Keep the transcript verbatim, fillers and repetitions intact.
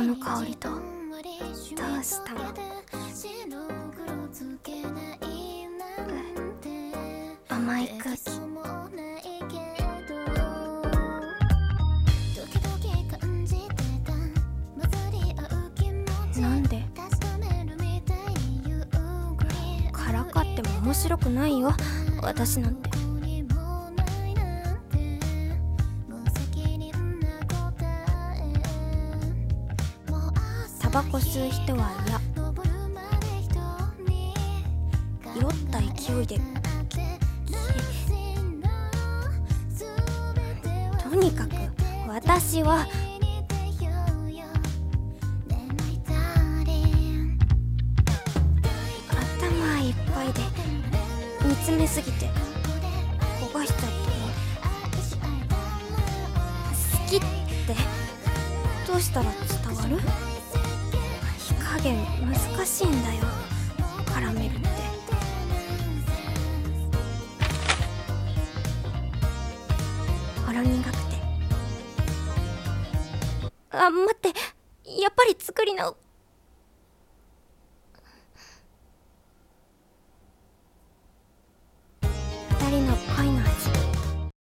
の香りとどうしたの？甘い空気。なんで？からかっても面白くないよ、私なんて。タバコ吸う人は嫌。酔った勢いでとにかく私は頭いっぱいで煮詰めすぎて焦がしちゃったの。好きってどうしたら伝わる？火加減難しいんだよ、カラメルって。ほろ苦くて。あ、待って、やっぱり作り直。二人の恋の